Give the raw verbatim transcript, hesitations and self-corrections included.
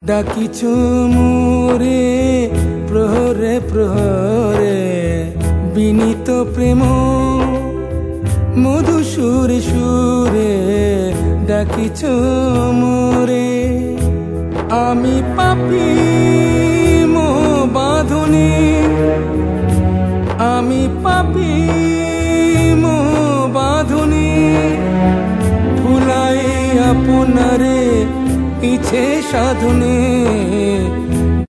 ডাকিছ মোরে প্রহরে প্রহরে, বিনীত প্রেম মধু সুরে সুরে ডাকিছ মোরে। আমি পাপী মো বাঁধনে, আমি পাপী মো বাঁধনে, ভুলাই আপনারে ইচ্ছে সাধনে